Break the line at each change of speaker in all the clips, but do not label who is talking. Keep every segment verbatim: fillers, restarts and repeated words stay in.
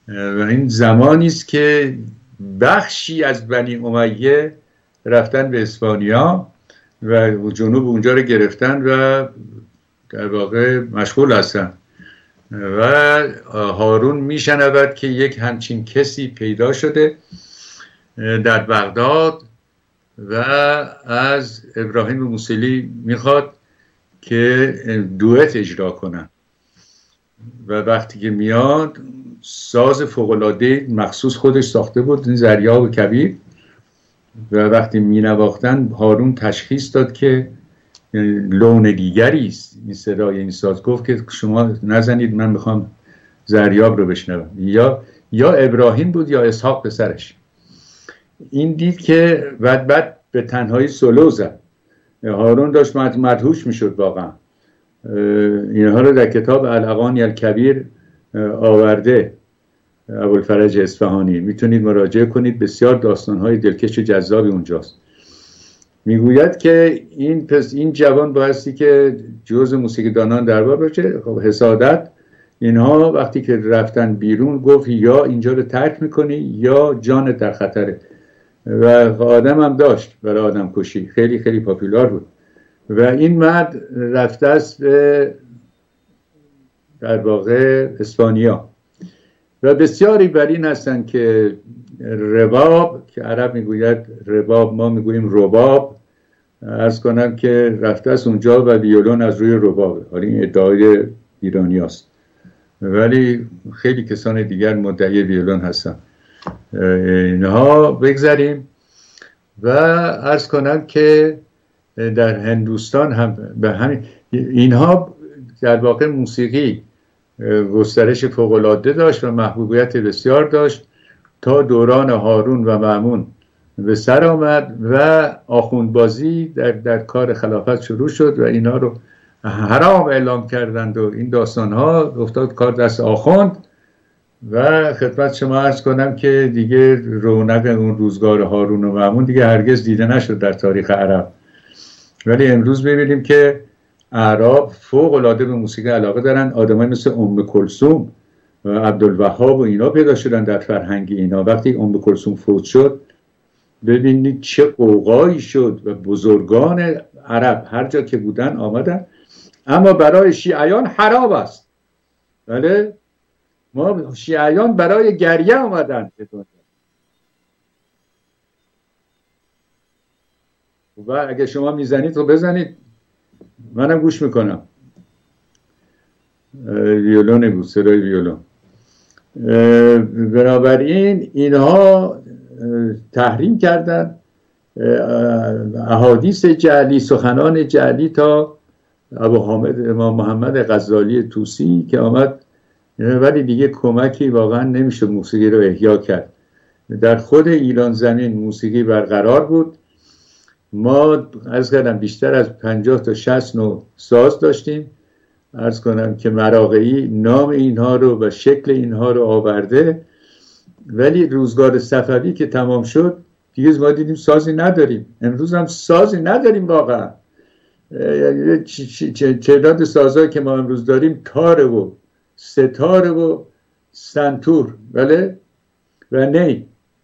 و این زمانی است که بخشی از بنی امیه رفتن به اسپانیا و جنوب اونجا رو گرفتن و در واقع مشغول هستن و هارون میشنود که یک همچین کسی پیدا شده در بغداد و از ابراهیم موصلی میخواد که دوئت اجرا کنن و وقتی که میاد ساز فوق‌العاده مخصوص خودش ساخته بود، این ضریاب کبیر، و وقتی مینواختن هارون تشخیص داد که لون دیگری است این صدای این ساز. گفت که شما نزنید، من میخوام ضریاب رو بشنوم. یا یا ابراهیم بود یا اسحاق پسرش. این دید که بعد بعد به تنهایی سولو زد. هارون داشت مدهوش میشد واقعا. اینها رو در کتاب الاغانی الکبیر آورده ابوالفرج اصفهانی، میتونید مراجعه کنید، بسیار داستانهای دلکش و جذابی اونجاست. میگوید که این پس این جوان بایستی که جزء موسیقیدانان دربار باشه. خب حسادت اینها وقتی که رفتن بیرون گفت یا اینجا رو ترک میکنی یا جانت در خطره، و آدم هم داشت برای آدم کشی، خیلی خیلی پاپولار بود. و این مرد رفته است به در واقع اسپانیا و بسیاری بر این هستن که رباب، که عرب میگوید رباب، ما میگوییم رباب، عرض کنم که رفته است اونجا و ویولون از روی ربابه. حالا این ادعای ایرانی هست ولی خیلی کسان دیگر مدعی ویولون هستن. اینها بگذاریم و عرض کنم که در هندوستان هم به همین اینها در واقع موسیقی گسترش فوق‌العاده داشت و محبوبیت بسیار داشت تا دوران هارون و مأمون به سر آمد و آخوندبازی در, در کار خلافت شروع شد و اینا رو حرام اعلام کردند و این داستان ها افتاد کار دست آخوند. و خدمت شما عرض کنم که دیگه رونق اون روزگار هارون و مأمون دیگه هرگز دیده نشد در تاریخ عرب. ولی امروز ببینیم که اعراب فوق العاده به موسیقی علاقه دارن. آدمای مثل ام کلثوم و عبدالوهاب و اینا پیدا شدن در فرهنگ اینا. وقتی ام کلثوم فوت شد ببینید چه قوقایی شد و بزرگان عرب هر جا که بودن آمدن. اما برای شیعیان حرام است. بله ما شیعیان برای گریه آمدن به دنیا. و اگه شما میزنید تو بزنید، منم گوش میکنم. ویولون بود، صدای ویولون. بنابراین اینها تحریم کردن احادیث جعلی، سخنان جعلی، تا ابو حامد امام محمد غزالی طوسی که آمد، ولی دیگه کمکی واقعا نمیشه موسیقی رو احیا کرد. در خود ایران زمین موسیقی برقرار بود. ما عرض کردم بیشتر از پنجاه تا شصت نوع ساز داشتیم. عرض کنم که مراغعی نام اینها رو و شکل اینها رو آورده، ولی روزگار صفوی که تمام شد دیگه ما دیدیم سازی نداریم. امروز هم سازی نداریم واقعا. تعداد سازهایی که ما امروز داریم تاره و ستاره و سنتور، بله، و نی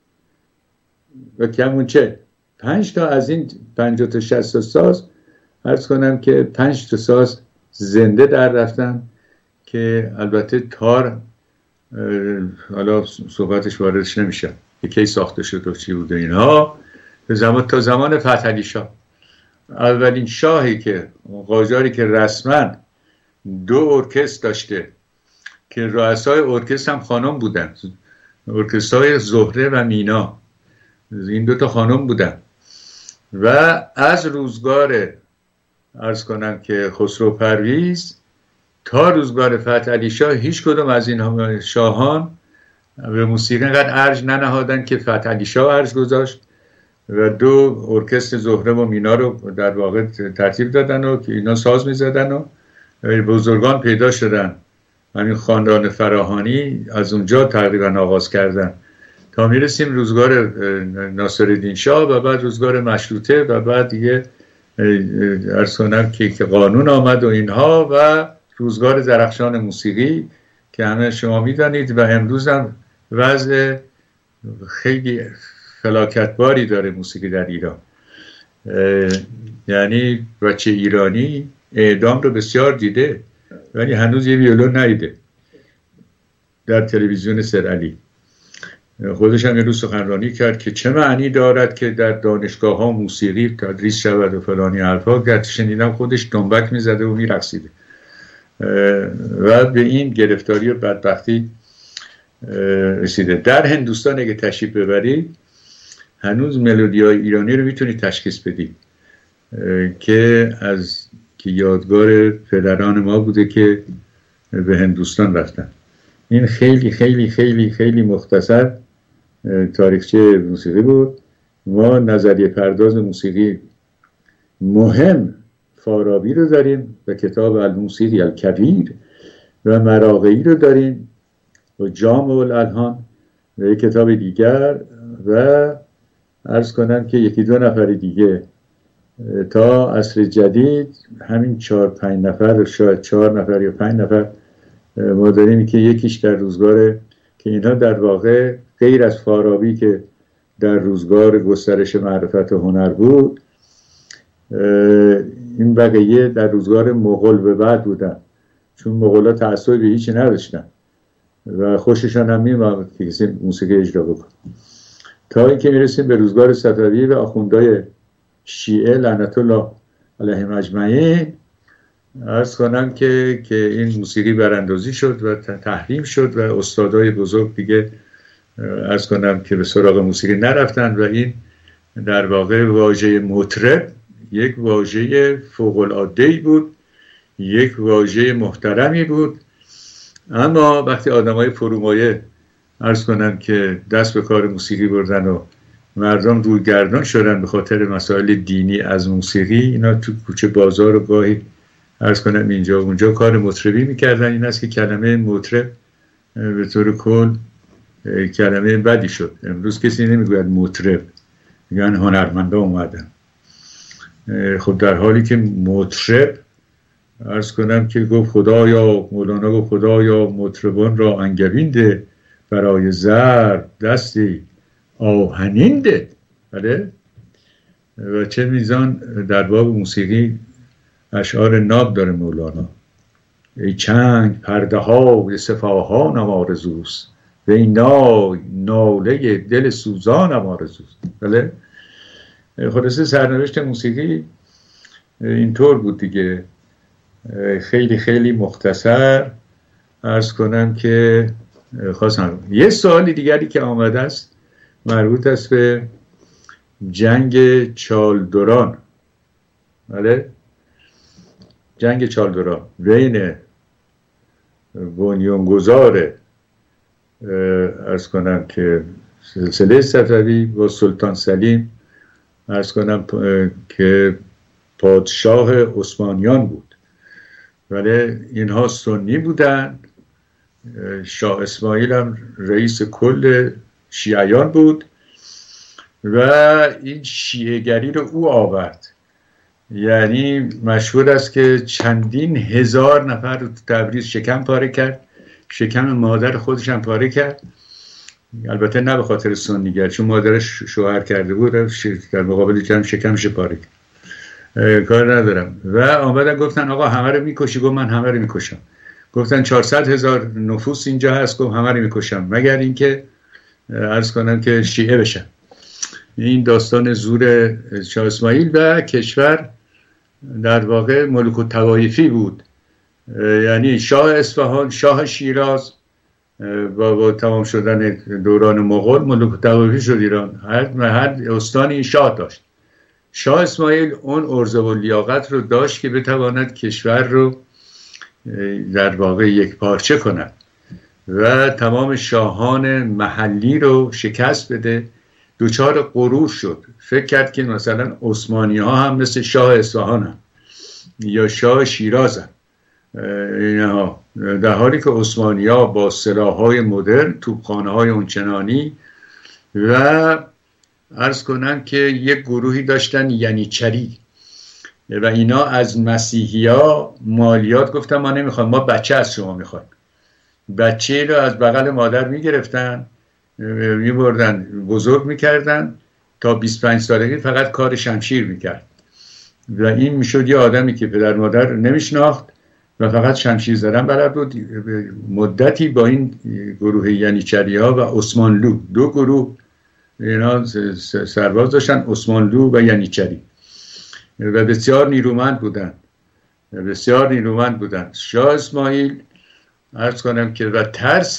و کمونچه. پنج تا از این پنجاه تا شصت ساز عرض کنم که پنج تا ساز زنده در رفتن که البته تار حالا صحبتش واردش نمیشه که کی ساخته شد و چی بوده اینها. زمان تا زمان فتحعلی شاه، اولین شاهی که قاجاری که رسما دو ارکستر داشته که رؤسای ارکستر هم خانم بودن، ارکسترهای زهره و مینا، این دو تا خانم بودن. و از روزگار عرض کنم که خسرو پرویز تا روزگار فتحعلی شاه هیچ کدوم از این شاهان به موسیقی اینقدر ارج ننهادن که فتحعلی شاه ارج گذاشت و دو ارکستر زهره و مینا رو در واقع ترتیب دادن و که اینا ساز میزدن و بزرگان پیدا شدن. همین خاندان فراهانی از اونجا تقریبا آغاز کردن تا میرسیم روزگار ناصرالدین شاه و بعد روزگار مشروطه و بعد دیگه عرض کنم که قانون آمد و اینها و روزگار درخشان موسیقی که همه شما میدانید. و امروز هم وضع خیلی فلاکتباری داره موسیقی در ایران. یعنی بچه ایرانی اعدام رو بسیار دیده ولی هنوز یه ویولون ندیده در تلویزیون سرعلی. خودش هم یه روز سخنرانی کرد که چه معنی دارد که در دانشگاه ها موسیقی تدریس شود و فلانی حرفا. گرد شنیدم خودش دنبک میزده و میرقصیده و به این گرفتاری و بدبختی رسیده. در هندوستان اگه تشریف ببرید هنوز ملودیای ایرانی رو میتونید تشخیص بدید که از که یادگار پدران ما بوده که به هندوستان رفتن. این خیلی خیلی خیلی خیلی مختصر تاریخچه موسیقی بود. ما نظریه پرداز موسیقی مهم فارابی رو داریم و کتاب الموسیقی الکبیر و مراغی رو داریم و جامع الالحان و یک کتاب دیگر و عرض کنم که یکی دو نفر دیگه تا عصر جدید همین چهار پنج نفر شاید چهار نفر یا پنج نفر ما داریم که یکیش در روزگار که اینها در واقع غیر از فارابی که در روزگار گسترش معرفت و هنر بود، این بقیه در روزگار مغول به بعد بودن، چون مغولا تعصب به هیچی نداشتن و خوششان هم میومد که کسی موسیقی اجرا بکنه. تا اینکه میرسیم به روزگار صفوی و آخوندهای شیعه لعنت الله علیهم اجمعین، عرض کنم که که این موسیقی براندازی شد و تحریم شد و استادای بزرگ دیگه عرض کنم که به سراغ موسیقی نرفتن و این در واقع واژه مطرب یک واژه فوق العاده بود، یک واژه محترمی بود. اما وقتی آدمای فرومایه عرض کنم که دست به کار موسیقی بردن و مردم روی گردان شدن به خاطر مسائل دینی از موسیقی، اینا تو کوچه بازار و گاهی عرض کنم اینجا و اونجا کار مطربی میکردن. این است که کلمه مطرب به طور کل کلمه بدی شد. امروز کسی نمیگوید مطرب، میگن هنرمندا اومدن. خب در حالی که مطرب عرض کنم که گفت خدایا، مولانا گفت خدایا مطربان را انگبین ده، برای زر دستی آهنین ده. بله؟ و چه میزان در باب موسیقی اشعار ناب داره مولانا. ای چنگ پرده های صفاهانم آرزوست و این نای ناله دل سوزانم آرزوست. بله؟ خلاصه سرنوشت موسیقی اینطور بود دیگه. خیلی خیلی مختصر عرض کنم که خواستم یه سوالی دیگری که آمده است مربوط است به جنگ چالدوران. بله؟ جنگ چالدوران بین بنیانگذار عرض کنم که سلسله صفوی با سلطان سلیم عرض کنم که پادشاه عثمانیان بود. ولی اینها سنی بودن. شاه اسماعیل هم رئیس کل شیعیان بود و این شیعه‌گری رو او آورد. یعنی مشهور است که چندین هزار نفر رو تبریز شکم پاره کرد، شکم مادر خودش هم پاره کرد. البته نه به خاطر سنیگر، چون مادرش شوهر کرده بود، در مقابل جمع شکمش پاره کرد. کار ندارم. و آمدن گفتن آقا همه رو میکشی؟ گفت من همه رو میکشم. گفتن چهارصد هزار نفوس اینجا هست، گفت همه رو میکشم مگر اینکه عرض کنم که شیعه بشن. این داستان زور شاه اسماعیل و کشور در واقع ملوک الطوایفی بود. یعنی شاه اصفهان، شاه شیراز با, با تمام شدن دوران مغول ملوک الطوایفی شد ایران. هر هر استانی شاه داشت. شاه اسماعیل اون عرضه و لیاقت رو داشت که بتواند کشور رو در واقع یک پارچه کند و تمام شاهان محلی رو شکست بده. دوچار غرور شد، فکر کرد که مثلا عثمانی ها هم مثل شاه اصفهان هم یا شاه شیراز هم، اینها در حالی که عثمانی ها با سلاح های مدرن، توپخانه های اونچنانی و عرض کنم که یک گروهی داشتن ینیچری و اینا از مسیحی ها مالیات گفتن ما نمیخوام، ما بچه از شما میخوام. بچه رو از بغل مادر میگرفتن میبردن بزرگ میکردن تا بیست و پنج سالگی فقط کار شمشیر میکرد و این میشد یه آدمی که پدر مادر نمیشناخت و فقط شمشیر زدن بلد بود. مدتی با این گروه ینیچری ها و عثمانلو، دو گروه اینا سرباز داشتن، عثمانلو و ینیچری، و بسیار نیرومند بودن بسیار نیرومند بودن. شاه اسماعیل عرض کنم که و ترس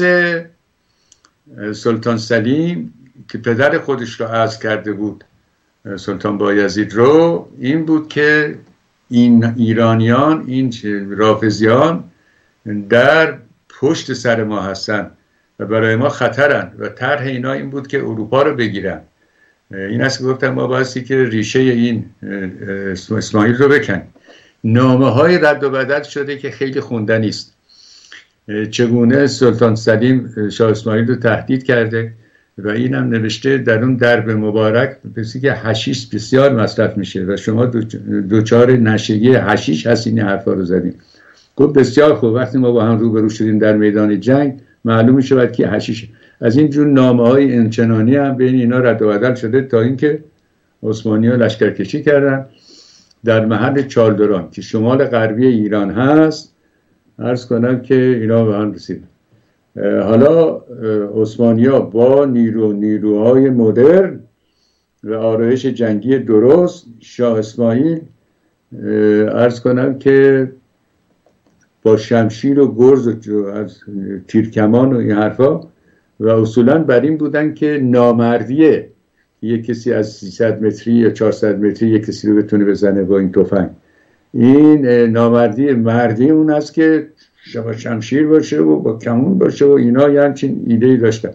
سلطان سلیم که پدر خودش رو عزل کرده بود، سلطان بایزید رو، این بود که این ایرانیان، این رافضیان در پشت سر ما هستن و برای ما خطرن و طرح اینا این بود که اروپا رو بگیرن. این است که گفتم ما بایستی که ریشه این اسماعیل رو بکنیم. نامه های رد و بدل شده که خیلی خوندنی است. چگونه سلطان سلیم شاه اسماعیل رو تهدید کرده و این هم نوشته در اون درب مبارک پسی که حشیش بسیار مصرف میشه و شما دوچار نشگی حشیش هستین حرفا رو زدیم. گفت بسیار خوب، وقتی ما با هم روبرو شدیم در میدان جنگ معلوم شود که حشیش. از این جور نامه های انچنانی هم بین اینا رد و بدل شده تا اینکه عثمانی ها لشکرکشی کردن در محل چالدران که شمال غربی ایران هست. عرض کنم که اینا به هم رسیدن. حالا عثمانی ها با نیرو نیروهای مدرن و آرایش جنگی درست، شاه اسماعیل عرض کنم که با شمشیر و گرز و از تیرکمان و این حرفا و اصولا بر این بودن که نامردیه یک کسی از سیصد متری یا چهارصد متری یک کسی رو بتونه بزنه با این تفنگ. این نامردی مردی اون است که با شمشیر باشه و با کمون باشه و اینا یه همچین ایده‌ای داشتن.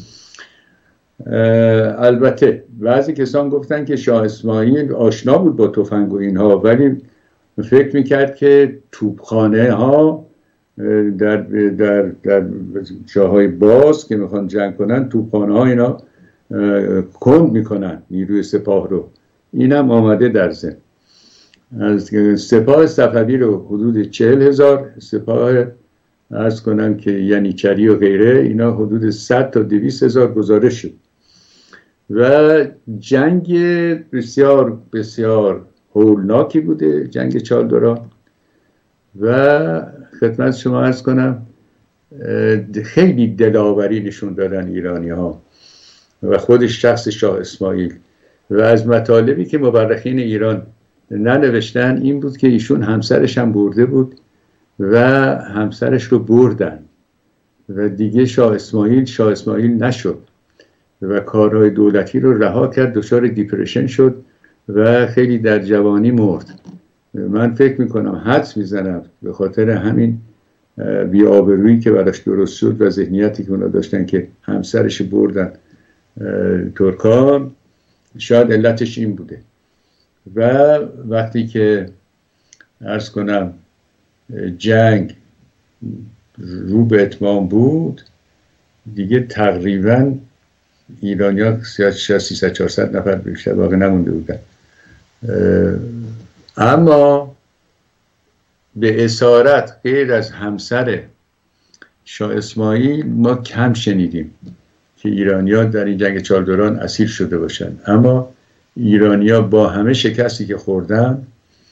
البته بعضی کسان گفتن که شاه اسماعیل آشنا بود با تفنگ و اینها، ولی فکر میکرد که توپخانه ها در در در جاهای باز که میخوان جنگ کنن، توپخانه ها اینا کند میکنن نیروی سپاه رو. اینم آمده در ذهن. از سپاه صفوی رو حدود چهل هزار، سپاه عرض کنم که ینیچری و غیره اینا حدود صد تا دویست هزار گزارش شد و جنگ بسیار بسیار هولناکی بوده، جنگ چالدران. و خدمت شما عرض کنم خیلی دلاوری نشون دادن ایرانی ها و خودش شخص شاه اسماعیل. و از مطالبی که مورخین ایران ننوشتن این بود که ایشون همسرش هم برده بود و همسرش رو بردن و دیگه شاه اسماعیل شاه اسماعیل نشد و کارهای دولتی رو رها کرد، دچار دیپرشن شد و خیلی در جوانی مرد. من فکر میکنم حدس میزنم به خاطر همین بی‌آبرویی که براش درست شد و ذهنیتی که اونا داشتن که همسرش بردن ترکان، شاید علتش این بوده. و وقتی که عرض کنم جنگ رو به اتمام بود دیگه تقریبا ایرانی‌ها سیصد چهارصد نفر بیشتر باقی نمونده بودن. اما به اسارت غیر از همسر شاه اسماعیل ما کم شنیدیم که ایرانی‌ها در این جنگ چالدران اسیر شده باشند. اما ایرانی‌ها با همه شکستی که خوردن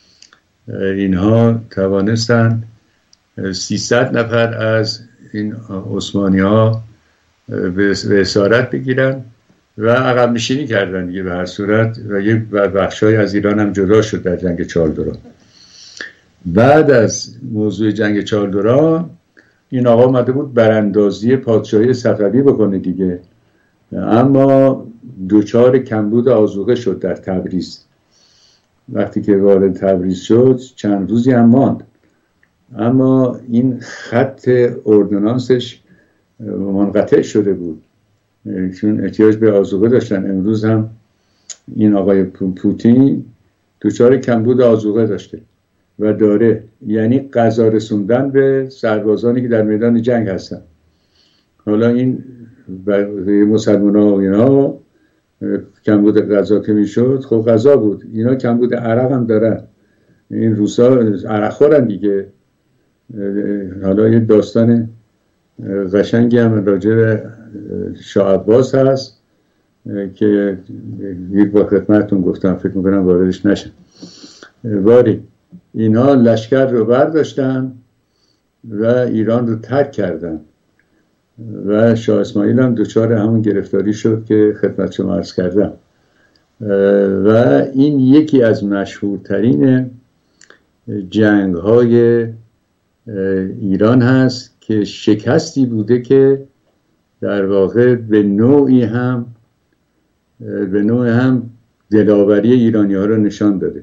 اینها توانستن سیصد نفر از این عثمانی‌ها به اسارت بگیرن و عقب نشینی کردن دیگه به هر صورت و یک بخشای از ایران هم جدا شد در جنگ چالدران. بعد از موضوع جنگ چالدران این آقا اومده بود براندازی پادشاهی صفوی بکنه دیگه، اما دوچار کمبود آذوقه شد در تبریز. وقتی که وارد تبریز شد چند روزی هم ماند، اما این خط اردونانسش منقطع شده بود چون احتیاج به آذوقه داشتن. امروز هم این آقای پوتین دوچار کمبود آذوقه داشته و داره، یعنی غذا رسوندن به سربازانی که در میدان جنگ هستن. حالا این مسلمان ها و اینا کمبود غذا که میشد، خب غذا بود، اینا کمبود عرق هم دارن. این روسا عرق خورن دیگه. حالا یه داستان قشنگی هم راجع به شاه عباس هست که یک با خدمتتون گفتم، فکر میکنم واردش نشم. واری اینا لشکر رو برداشتن و ایران رو ترک کردن و شاه اسماعیل هم دچار همون گرفتاری شد که خدمت شما عرض کردم. و این یکی از مشهورترین جنگ های ایران هست که شکستی بوده که در واقع به نوعی هم به نوعی هم دلاوری ایرانی ها رو نشان داده.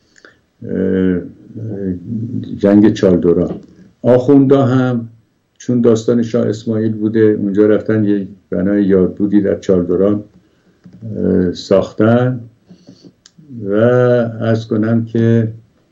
جنگ چالدوران، آخوندا هم چون داستان شاه اسماعیل بوده اونجا رفتن یک بنای یادبودی در چالدوران ساختن و عرض کنم که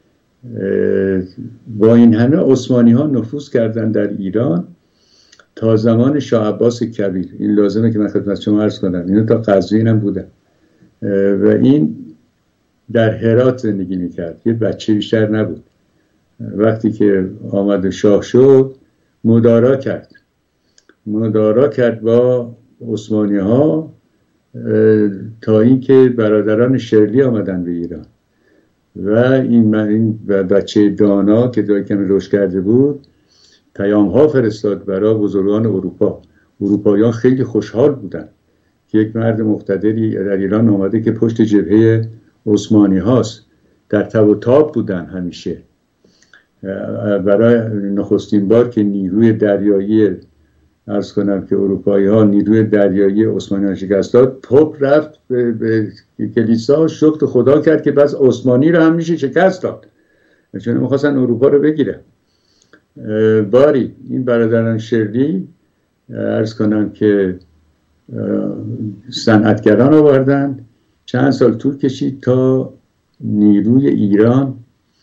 با این همه عثمانی ها نفوذ کردن در ایران تا زمان شاه عباس کبیر. این لازمه که من خدمت شما عرض کنم، اینا تا قزوین هم بودن و این در هرات زندگی میکرد، یه بچه بیشتر نبود. وقتی که آمد شاه شد مدارا کرد مدارا کرد با عثمانی ها تا اینکه برادران شرلی آمدن به ایران و این, این بچه دانا که دایی کمی رشد کرده بود پیام ها فرستاد برای بزرگان اروپا. اروپاییان خیلی خوشحال بودن که یک مرد مقتدری در ایران آمده که پشت جبهه عثمانی هاست. در تب و تاب بودن همیشه. برای نخستین بار که نیروی دریایی عرض کنم که اروپایی ها نیروی دریایی عثمانیان شکست داد، پاپ رفت به, به کلیسا شکر خدا کرد که بس عثمانی رو هم میشه شکست داد، چون میخواستن اروپا رو بگیره. باری این برادران شرلی عرض کنم که صنعتگران آوردن. چند سال طول کشید تا نیروی ایران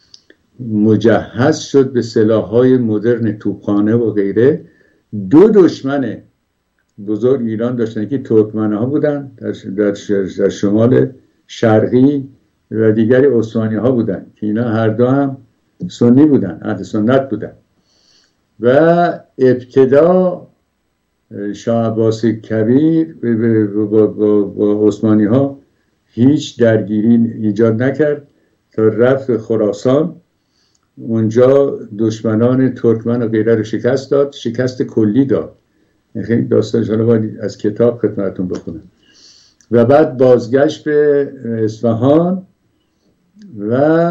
مجهز شد به سلاح‌های مدرن، توپخانه و غیره. دو دشمن بزرگ ایران داشتن که ترکمن‌ها بودن در, در, در شمال شرقی و دیگری عثمانی‌ها بودن که اینا هر دو هم سنی بودن، اهل سنت بودن. و ابتدا شاه عباس کبیر با, با, با عثمانی‌ها هیچ درگیری ایجاد نکرد تا رفت خراسان. اونجا دشمنان ترکمن و غیره رو شکست داد، شکست کلی داد. خیلی داستانش حالا باید از کتاب خدمتتون بخونم. و بعد بازگشت به اصفهان و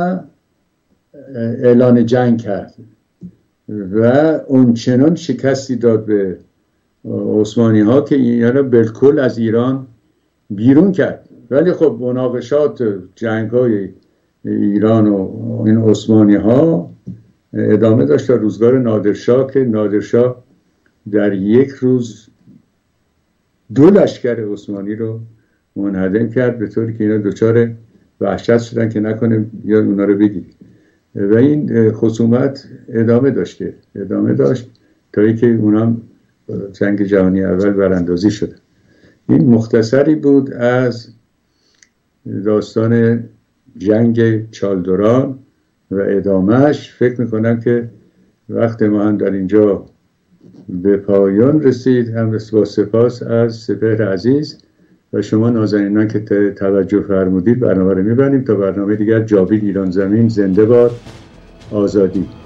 اعلان جنگ کرد و اونچنان شکستی داد به عثمانی ها که اینا رو بالکل از ایران بیرون کرد. ولی خب مناقشات جنگ های ایران و این عثمانی ها ادامه داشت تا روزگار نادرشاه که نادرشاه در یک روز دو لشکر عثمانی رو منهدم کرد، به طوری که اینا دچار وحشت شدن که نکنه یا اونا رو بگیرید. و این خصومت ادامه داشت ادامه داشت تا اینکه اونا جنگ جهانی اول براندازی شد. این مختصری بود از داستان جنگ چالدوران و ادامهش. فکر میکنم که وقت ما هم در اینجا به پایان رسید. هم با سپاس از سپهر عزیز و شما نازنینان که توجه فرمودید. برنامه رو میبریم تا برنامه دیگر. جاوید ایران زمین، زنده باد آزادی.